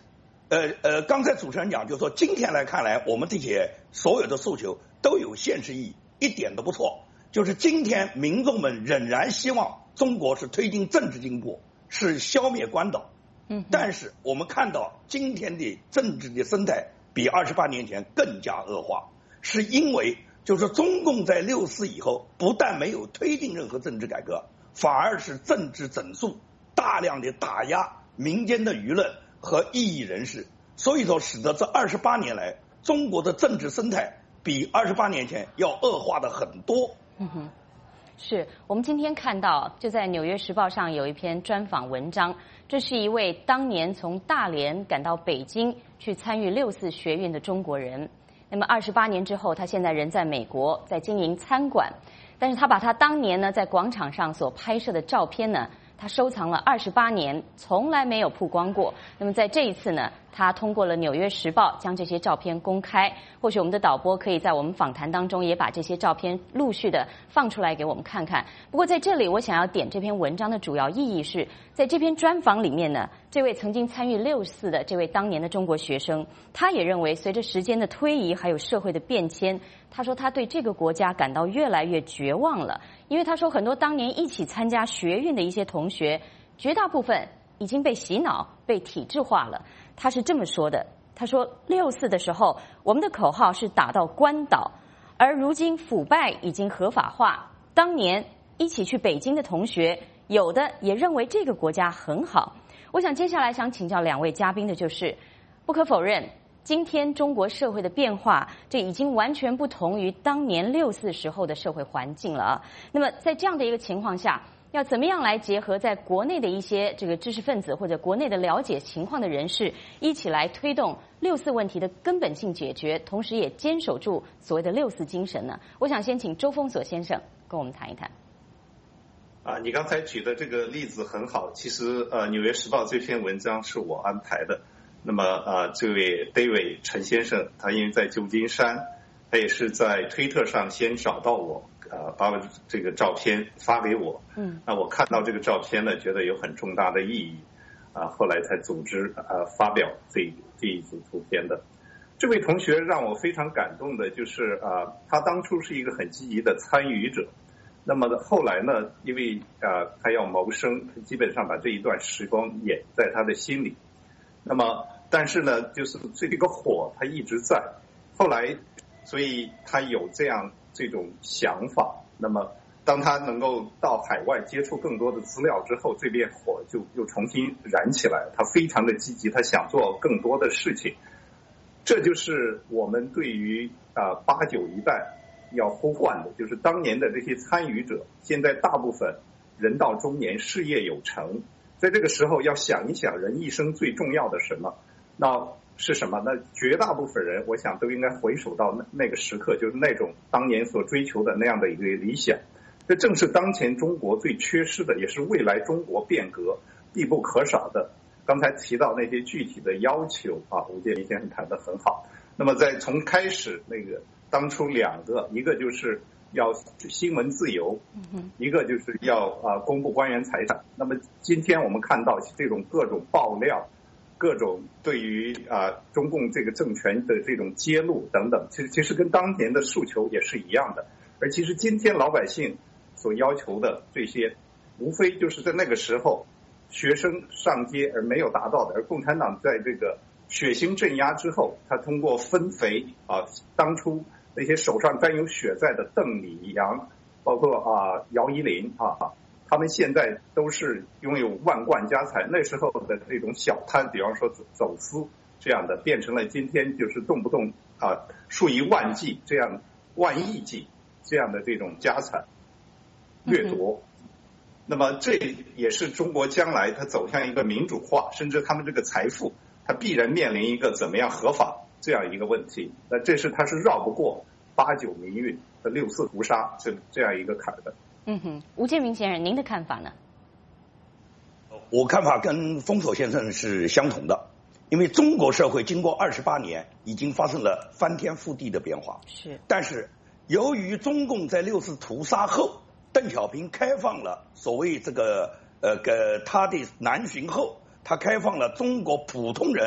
呃呃，刚才主持人讲，就是说今天来看来，我们这些所有的诉求都有现实意义，一点都不错。就是今天民众们仍然希望中国是推进政治进步，是消灭关岛。 嗯， 但是我们看到今天的政治的生态比二十八年前更加恶化，是因为就是中共在六四以后不但没有推进任何政治改革，反而是政治整肃，大量的打压民间的舆论和异议人士，所以说使得这二十八年来中国的政治生态比二十八年前要恶化的很多。 嗯哼，是我们今天看到，就在《纽约时报》上有一篇专访文章，这是一位当年从大连赶到北京去参与六四学运的中国人。那么二十八年之后，他现在人在美国，在经营餐馆，但是他把他当年呢在广场上所拍摄的照片呢，他收藏了二十八年，从来没有曝光过。那么在这一次呢，他通过了《纽约时报》将这些照片公开。或许我们的导播可以在我们访谈当中也把这些照片陆续的放出来给我们看看。不过在这里，我想要点这篇文章的主要意义是，在这篇专访里面呢，这位曾经参与六四的这位当年的中国学生，他也认为随着时间的推移还有社会的变迁，他说他对这个国家感到越来越绝望了。因为他说很多当年一起参加学运的一些同学，绝大部分已经被洗脑被体制化了。他是这么说的，他说六四的时候我们的口号是打到关岛，而如今腐败已经合法化，当年一起去北京的同学有的也认为这个国家很好。我想接下来想请教两位嘉宾的就是，不可否认今天中国社会的变化，这已经完全不同于当年六四时候的社会环境了啊。那么在这样的一个情况下，要怎么样来结合在国内的一些这个知识分子或者国内的了解情况的人士，一起来推动六四问题的根本性解决，同时也坚守住所谓的六四精神呢？我想先请周峰锁先生跟我们谈一谈。 啊，你刚才举的这个例子很好，其实呃，《纽约时报》这篇文章是我安排的。那么呃，这位 David 陈先生，他因为在旧金山，他也是在推特上先找到我，呃，把我这个照片发给我。 嗯， 那我看到这个照片呢，觉得有很重大的意义，啊，后来才组织呃发表这这一组图片的。这位同学让我非常感动的就是，呃，他当初是一个很积极的参与者。那么后来呢，因为呃他要谋生，他基本上把这一段时光演在他的心里。那么，但是呢，就是这个火它一直在。后来，所以他有这样这种想法。那么，当他能够到海外接触更多的资料之后，这边火就又重新燃起来。他非常的积极，他想做更多的事情。这就是我们对于啊八九一代要呼唤的，就是当年的这些参与者，现在大部分人到中年，事业有成。在这个时候要想一想人一生最重要的什么，那是什么？那绝大部分人我想都应该回首到那那个时刻，就是那种当年所追求的那样的一个理想。这正是当前中国最缺失的，也是未来中国变革必不可少的。刚才提到那些具体的要求啊，吴建民先生谈得很好。那么在从开始那个当初两个，一个就是要新闻自由，一个就是要啊公布官员财产。那么今天我们看到这种各种爆料，各种对于啊中共这个政权的这种揭露等等，其实其实跟当年的诉求也是一样的。而其实今天老百姓所要求的这些，无非就是在那个时候学生上街而没有达到的，而共产党在这个血腥镇压之后，他通过分肥啊，当初那些手上沾有血债的邓李杨，包括啊姚依林啊，他们现在都是拥有万贯家财。那时候的这种小摊，比方说走私这样的，变成了今天就是动不动啊数以万计这样万亿计这样的这种家产掠夺。那么这也是中国将来它走向一个民主化，甚至他们这个财富，它必然面临一个怎么样合法这样一个问题。那这是它是绕不过八九民运的六四屠杀这这样一个坎的。 嗯哼，吴建民先生，您的看法呢？ 我看法跟封锁先生是相同的，因为中国社会经过二十八年已经发生了翻天覆地的变化。 是， 但是由于中共在六四屠杀后，邓小平开放了所谓这个呃个他的南巡后，他开放了中国普通人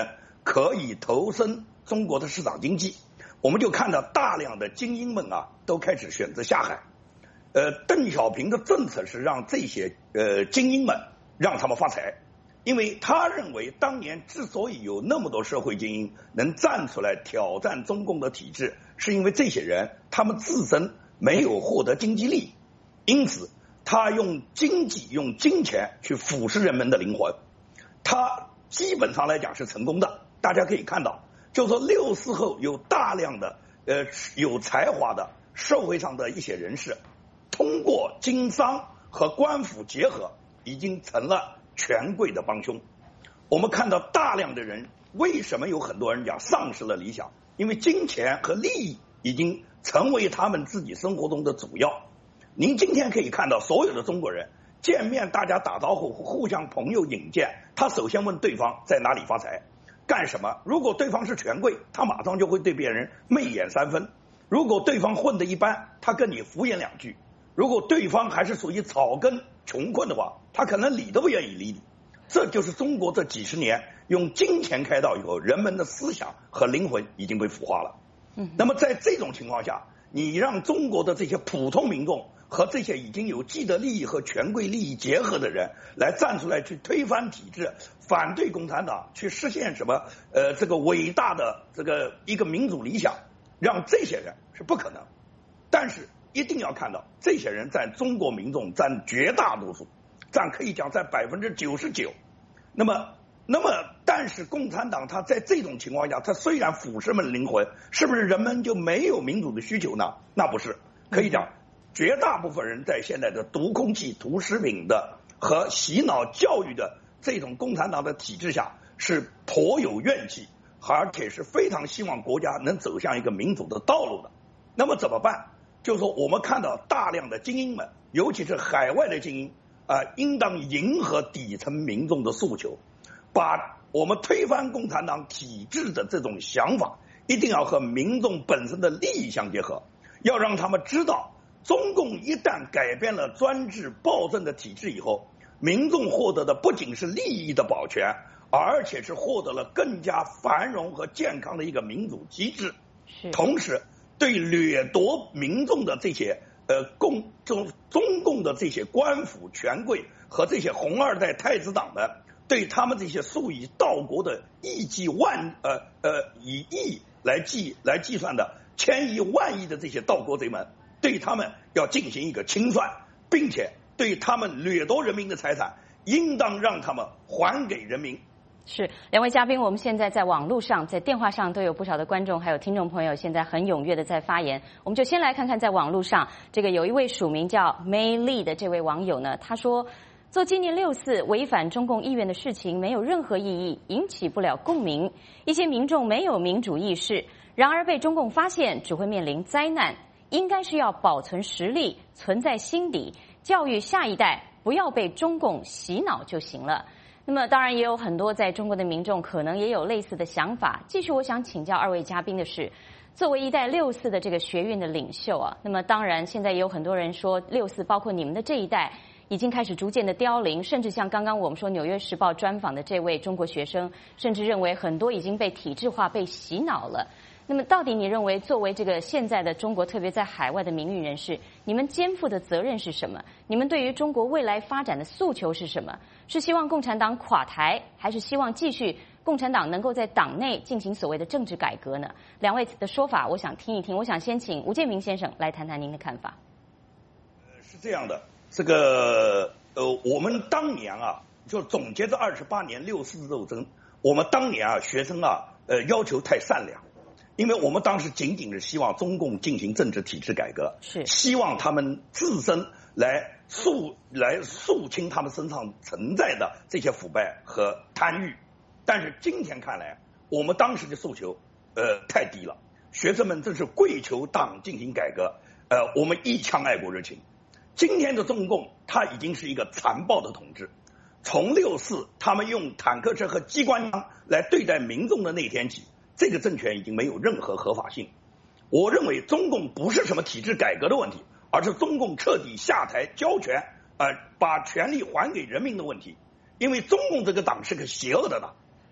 可以投身中国的市场经济，我们就看到大量的精英们啊都开始选择下海。呃，邓小平的政策是让这些呃精英们让他们发财，因为他认为当年之所以有那么多社会精英能站出来挑战中共的体制，是因为这些人他们自身没有获得经济利益，因此他用经济用金钱去腐蚀人们的灵魂，他基本上来讲是成功的。大家可以看到，就是说六四后有大量的呃有才华的社会上的一些人士，通过经商和官府结合，已经成了权贵的帮凶。我们看到大量的人，为什么有很多人讲丧失了理想？因为金钱和利益已经成为他们自己生活中的主要。您今天可以看到，所有的中国人见面，大家打招呼，互相朋友引荐，他首先问对方在哪里发财，干什么。如果对方是权贵，他马上就会对别人媚眼三分；如果对方混得一般，他跟你敷衍两句；如果对方还是属于草根穷困的话，他可能理都不愿意理你。这就是中国这几十年用金钱开道以后，人们的思想和灵魂已经被腐化了。嗯，那么在这种情况下，你让中国的这些普通民众和这些已经有既得利益和权贵利益结合的人来站出来去推翻体制，反对共产党，去实现什么呃这个伟大的这个一个民主理想，让这些人是不可能。但是一定要看到，这些人占中国民众占绝大多数，占可以讲占百分之九十九。那么那么但是共产党他在这种情况下，他虽然腐蚀们灵魂，是不是人们就没有民主的需求呢？那不是，可以讲绝大部分人在现在的毒空气、毒食品的和洗脑教育的这种共产党的体制下，是颇有怨气，而且是非常希望国家能走向一个民主的道路的。那么怎么办？就是说我们看到大量的精英们，尤其是海外的精英啊、呃，应当迎合底层民众的诉求，把我们推翻共产党体制的这种想法一定要和民众本身的利益相结合，要让他们知道，中共一旦改变了专制暴政的体制以后，民众获得的不仅是利益的保全，而且是获得了更加繁荣和健康的一个民主机制。同时对掠夺民众的这些呃共中中共的这些官府权贵和这些红二代太子党的，对他们这些数以道国的亿计万呃呃以亿来计来计算的千亿万亿的这些盗国贼们，对他们要进行一个清算，并且对他们掠夺人民的财产，应当让他们还给人民。 是，两位嘉宾，我们现在在网络上、在电话上都有不少的观众还有听众朋友现在很踊跃的在发言。我们就先来看看在网络上，这个有一位署名叫 May Lee 的这位网友呢，他说，做纪念六四违反中共意愿的事情没有任何意义，引起不了共鸣，一些民众没有民主意识，然而被中共发现只会面临灾难，应该是要保存实力，存在心底，教育下一代不要被中共洗脑就行了。那么当然也有很多在中国的民众可能也有类似的想法。继续我想请教二位嘉宾的是，作为一代六四的这个学运的领袖啊，那么当然现在也有很多人说六四包括你们的这一代已经开始逐渐的凋零，甚至像刚刚我们说《纽约时报》专访的这位中国学生，甚至认为很多已经被体制化、被洗脑了。那么到底你认为作为这个现在的中国，特别在海外的民运人士，你们肩负的责任是什么？你们对于中国未来发展的诉求是什么？是希望共产党垮台，还是希望继续共产党能够在党内进行所谓的政治改革呢？两位的说法我想听一听。我想先请吴建明先生来谈谈您的看法。 是这样的，这个呃，我们当年啊，就总结这二十八年六四斗争，我们当年啊，学生啊，呃，要求太善良。因为我们当时仅仅是希望中共进行政治体制改革，是希望他们自身来肃来肃清他们身上存在的这些腐败和贪欲。但是今天看来，我们当时的诉求呃太低了，学生们真是跪求党进行改革，呃，我们一腔爱国热情。今天的中共，它已经是一个残暴的统治。从六四他们用坦克车和机关枪来对待民众的那天起，这个政权已经没有任何合法性。我认为中共不是什么体制改革的问题，而是中共彻底下台交权，呃，把权力还给人民的问题。因为中共这个党是个邪恶的党，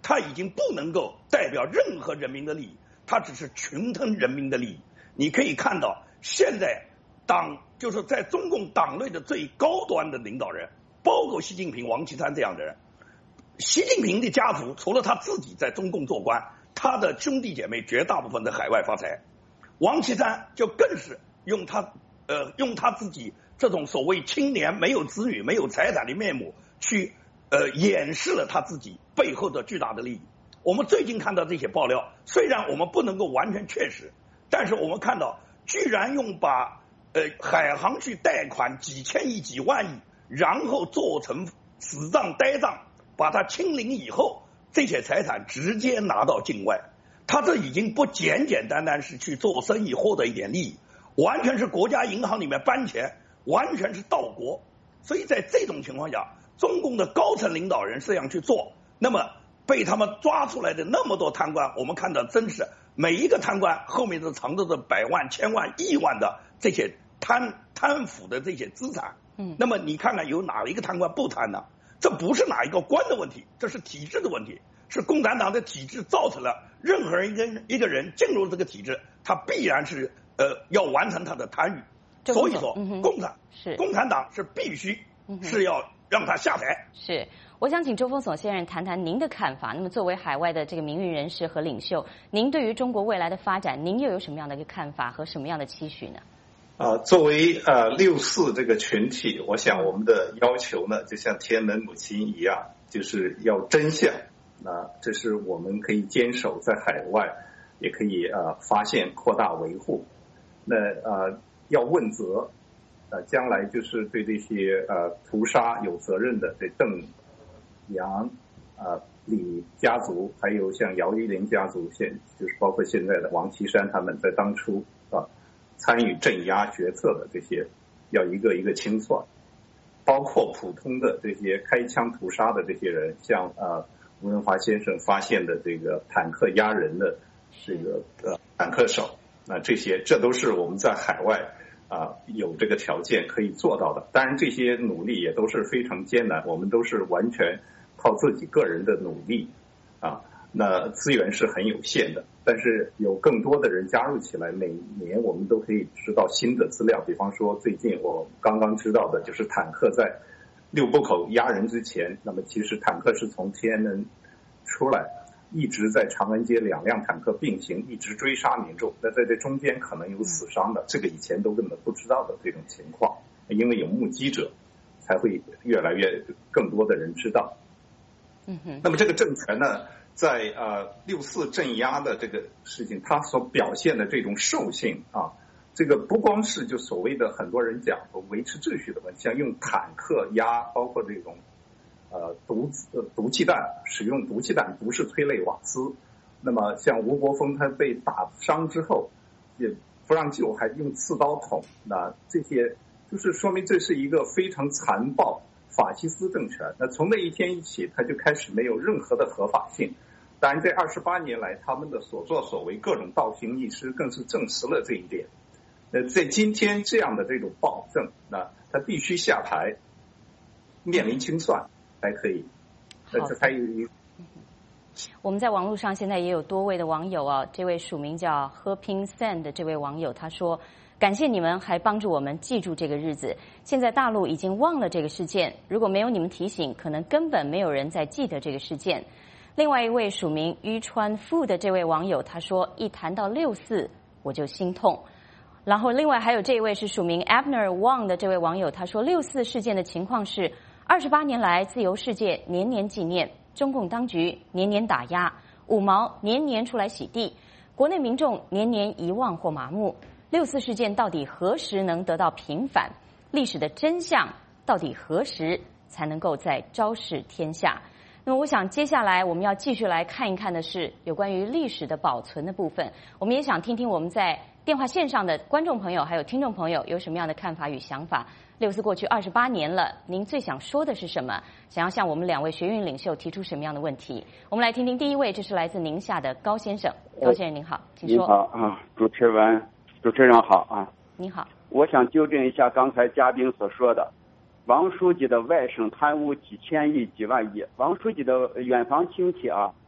他已经不能够代表任何人民的利益，他只是群吞人民的利益。你可以看到，现在党就是在中共党内的最高端的领导人，包括习近平、王岐山这样的人。习近平的家族除了他自己在中共做官，他的兄弟姐妹绝大部分在海外发财。王岐山就更是用他呃用他自己这种所谓青年没有子女没有财产的面目去呃掩饰了他自己背后的巨大的利益。我们最近看到这些爆料，虽然我们不能够完全确实，但是我们看到居然用把呃海航去贷款几千亿几万亿，然后做成死账呆账，把它清零以后，这些财产直接拿到境外。他这已经不简简单单是去做生意获得一点利益，完全是国家银行里面搬钱，完全是盗国。所以在这种情况下，中共的高层领导人这样去做，那么被他们抓出来的那么多贪官，我们看到真是每一个贪官后面都藏着的百万、千万、亿万的这些贪贪腐的这些资产。嗯，那么你看看有哪一个贪官不贪呢？这不是哪一个官的问题，这是体制的问题，是共产党的体制造成了任何一个一个人进入这个体制，他必然是呃要完成他的贪欲。所以说，嗯、共产是共产党是必须、嗯、是要让他下台。 是，我想请周峰总先生谈谈您的看法。那么，作为海外的这个名誉人士和领袖，您对于中国未来的发展，您又有什么样的一个看法和什么样的期许呢？ 啊、呃，作为呃六四这个群体，我想我们的要求呢，就像天安门母亲一样，就是要真相。啊，这是我们可以坚守在海外，也可以呃发现、扩大、维护。那呃要问责，呃将来就是对这些呃屠杀有责任的，这邓、杨、呃李家族，还有像姚依林家族，现就是包括现在的王岐山他们，在当初啊。参与镇压决策的这些，要一个一个清算，包括普通的这些开枪屠杀的这些人，像呃吴文华先生发现的这个坦克压人的这个呃坦克手，那、呃、这些这都是我们在海外啊、呃、有这个条件可以做到的。当然，这些努力也都是非常艰难，我们都是完全靠自己个人的努力啊。那资源是很有限的，但是有更多的人加入起来，每年我们都可以知道新的资料。比方说，最近我刚刚知道的就是坦克在六步口压人之前，那么其实坦克是从天安门出来，一直在长安街两辆坦克并行，一直追杀民众。那在这中间可能有死伤的，这个以前都根本不知道的这种情况，因为有目击者，才会越来越更多的人知道。嗯哼。那么这个政权呢？在呃六四镇压的这个事情，它所表现的这种兽性啊，这个不光是就所谓的很多人讲的维持秩序的问题，像用坦克压，包括这种呃毒呃毒气弹，使用毒气弹不是催泪瓦斯。那么像吴国峰他被打伤之后也不让救，还用刺刀捅，那这些就是说明这是一个非常残暴法西斯政权。那从那一天一起，他就开始没有任何的合法性。当然，这二十八年来，他们的所作所为，各种倒行逆施，更是证实了这一点。那在今天这样的这种暴政，那他必须下台，面临清算才可以。那这才有一。 我们在网络上现在也有多位的网友啊，这位署名叫和平 Sand 的这位网友他说。感谢你们还帮助我们记住这个日子。现在大陆已经忘了这个事件，如果没有你们提醒，可能根本没有人在记得这个事件。另外一位署名于川富的这位网友他说，一谈到六四我就心痛。然后另外还有这一位是署名 Abner Wang 的这位网友他说，六四事件的情况是二十八年来自由世界年年纪念，中共当局年年打压，五毛年年出来洗地，国内民众年年遗忘或麻木。六四事件到底何时能得到平反？历史的真相到底何时才能够再昭示天下？那么我想接下来我们要继续来看一看的是有关于历史的保存的部分。我们也想听听我们在电话线上的观众朋友还有听众朋友有什么样的看法与想法。六四过去二十八年了，您最想说的是什么？想要向我们两位学运领袖提出什么样的问题？我们来听听第一位，这是来自宁夏的高先生。高先生您好，请说。 您好啊，主持人。主持人好啊， 你好， 我想纠正一下刚才嘉宾所说的，王书记的外甥贪污几千亿、几万亿，王书记的远房亲戚啊，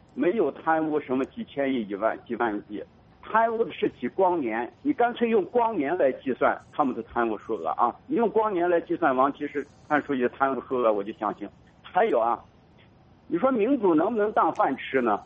没有贪污什么几千亿、几万、几万亿，贪污的是几光年。你干脆用光年来计算他们的贪污数额啊！你用光年来计算王岐时看出去的贪污数额，我就相信。还有啊，你说民主能不能当饭吃呢？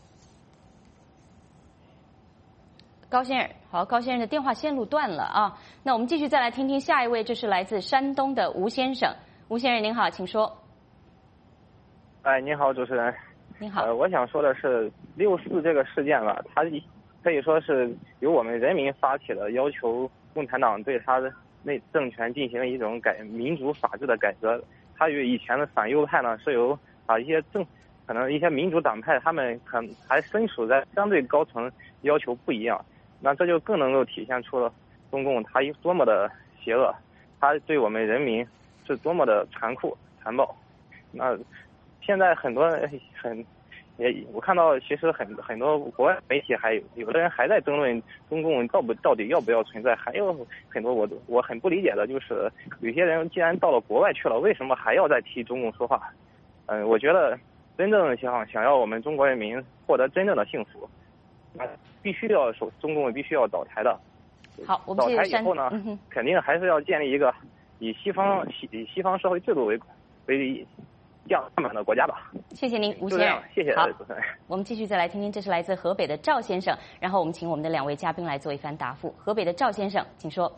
高先生，好，高先生的电话线路断了啊。那我们继续再来听听下一位，这是来自山东的吴先生。吴先生您好，请说。 哎，您好，主持人。 您好。 呃，我想说的是六四这个事件吧，它可以说是由我们人民发起的，要求共产党对他的内政权进行一种改民主法治的改革。它与以前的反右派呢，是由啊一些政可能一些民主党派他们可能还身处在相对高层，要求不一样。那这就更能够体现出了中共它多么的邪恶，它对我们人民是多么的残酷残暴。那现在很多很也我看到，其实很很多国外媒体还有有的人还在争论中共到不到底要不要存在，还有很多我我很不理解的就是，有些人既然到了国外去了，为什么还要再替中共说话？嗯，我觉得真正想想要我们中国人民获得真正的幸福，那必须要守中共必须要倒台的。 好，我们倒台以后呢， 嗯、 肯定还是要建立一个以西方以西方社会制度为为样板的国家吧。 谢谢您，吴先生。 谢谢。 好，我们继续再来听听，这是来自河北的赵先生，然后我们请我们的两位嘉宾来做一番答复。河北的赵先生，请说。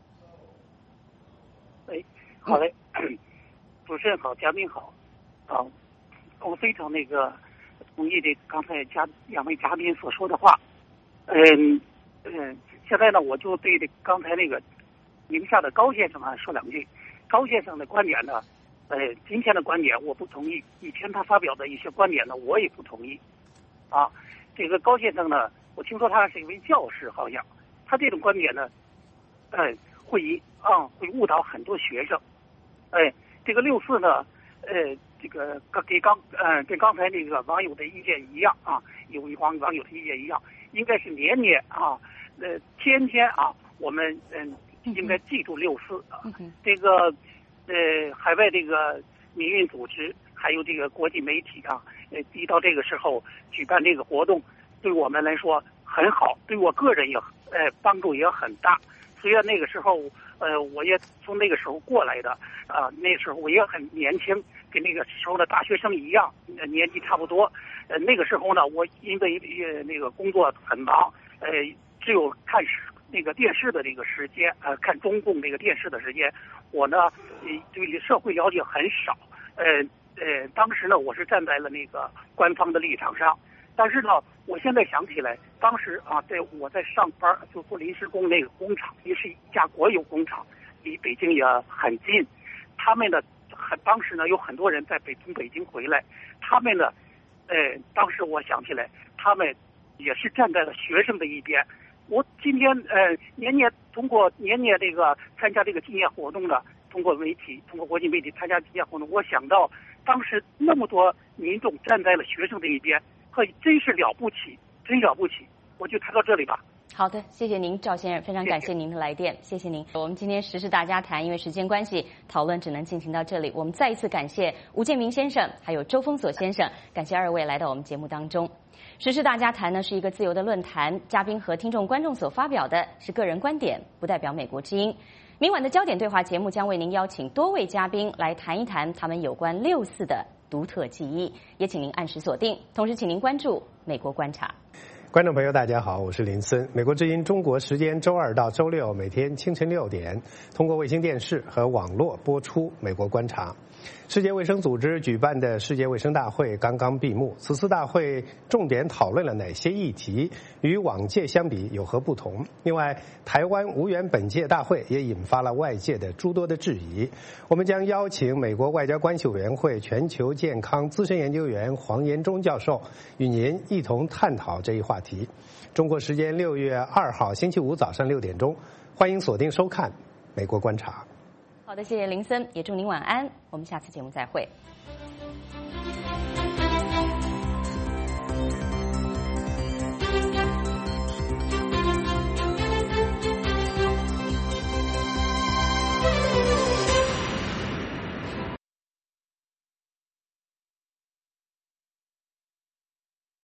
哎，好嘞，嗯、主持人好，嘉宾好。啊，我非常那个同意这刚才嘉两位嘉宾所说的话。嗯嗯，现在呢，我就对这刚才那个宁夏的高先生啊说两句。高先生的观点呢，呃，今天的观点我不同意，以前他发表的一些观点呢，我也不同意。啊，这个高先生呢，我听说他是一位教师，好像他这种观点呢，呃，会以啊会误导很多学生。哎，这个六四呢，呃。这个跟刚呃跟刚才那个网友的意见一样啊，有一网网友的意见一样，应该是年年啊，呃天天啊，我们嗯、呃、应该记住六四啊。嗯、这个呃海外这个民运组织还有这个国际媒体啊，呃一到这个时候举办这个活动，对我们来说很好，对我个人也呃帮助也很大。虽然那个时候呃我也从那个时候过来的啊、呃，那时候我也很年轻。跟那个时候的大学生一样，年纪差不多。呃，那个时候呢，我因为呃那个工作很忙，呃，只有看那个电视的这个时间，呃，看中共那个电视的时间，我呢对社会了解很少。呃呃，当时呢，我是站在了那个官方的立场上，但是呢，我现在想起来，当时啊，在我在上班，就做临时工那个工厂，也是一家国有工厂，离北京也很近，他们的。很当时呢，有很多人在北从北京回来，他们呢，呃，当时我想起来，他们也是站在了学生的一边。我今天呃年年通过年年这个参加这个纪念活动呢，通过媒体，通过国际媒体参加纪念活动，我想到当时那么多民众站在了学生的一边，可以真是了不起，真了不起。我就谈到这里吧。 好的，谢谢您，赵先生，非常感谢您的来电，谢谢您。我们今天时事大家谈，因为时间关系，讨论只能进行到这里。我们再一次感谢吴建明先生，还有周峰锁先生，感谢二位来到我们节目当中。时事大家谈呢是一个自由的论坛，嘉宾和听众观众所发表的是个人观点，不代表美国之音。明晚的焦点对话节目将为您邀请多位嘉宾来谈一谈他们有关六四的独特记忆，也请您按时锁定，同时请您关注美国观察。 观众朋友大家好，我是林森。美国之音中国时间周二到周六每天清晨六点通过卫星电视和网络播出美国观察。世界卫生组织举办的世界卫生大会刚刚闭幕，此次大会重点讨论了哪些议题，与往届相比有何不同？另外，台湾无缘本届大会也引发了外界的诸多的质疑。我们将邀请美国外交关系委员会全球健康资深研究员黄延忠教授与您一同探讨这一话题。中国时间六月二号星期五早上六点钟，欢迎锁定收看《美国观察》。 好的，谢谢林森，也祝您晚安，我们下次节目再会。